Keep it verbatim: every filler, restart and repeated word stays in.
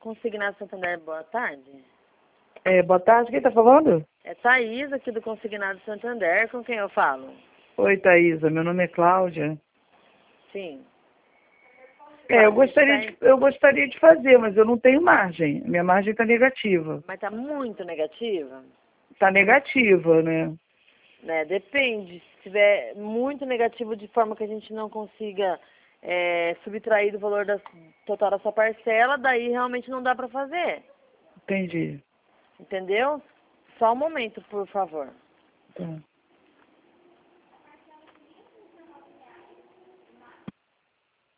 Consignado Santander, boa tarde. É, boa tarde, quem tá falando? É Thaís, aqui do Consignado Santander, com quem eu falo? Oi, Thaísa, meu nome é Cláudia. Sim. É, eu Cláudia, gostaria, tá em- de, eu gostaria de fazer, mas eu não tenho margem. Minha margem está negativa. Mas tá muito negativa? Está negativa, né? Né, depende. Se tiver muito negativo de forma que a gente não consiga é, subtrair do valor da, total da sua parcela, daí realmente não dá pra fazer. Entendi. Entendeu? Só um momento, por favor. Tá.